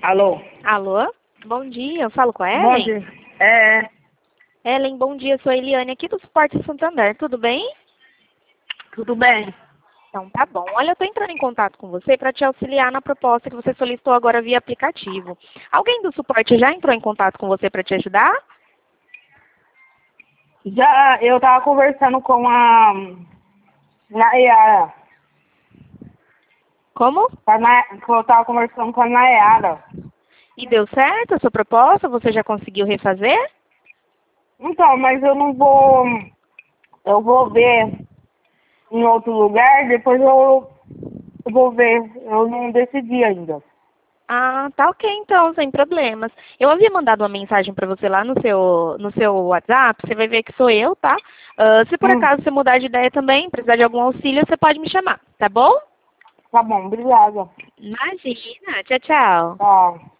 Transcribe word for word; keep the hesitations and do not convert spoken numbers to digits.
Alô? Alô? Bom dia, eu falo com a Bom Ellen? dia. É, é. Ellen, bom dia, sou a Eliane aqui do Suporte Santander, tudo bem? Tudo bem? Então tá bom. Olha, eu tô entrando em contato com você para te auxiliar na proposta que você solicitou agora via aplicativo. Alguém do suporte já entrou em contato com você para te ajudar? Já eu tava conversando com a Nayara. Como? Com a Na- que Eu tava conversando com a Nayara. E deu certo a sua proposta? Você já conseguiu refazer? Então, mas eu não vou. Eu vou ver em outro lugar, depois eu, eu vou ver. Eu não decidi ainda. Ah, tá ok então, sem problemas. Eu havia mandado uma mensagem para você lá no seu, no seu WhatsApp, você vai ver que sou eu, tá? Ah, se por Hum, acaso você mudar de ideia também, precisar de algum auxílio, você pode me chamar, tá bom? tá bom, obrigada. Imagina, tchau, tchau. Tchau.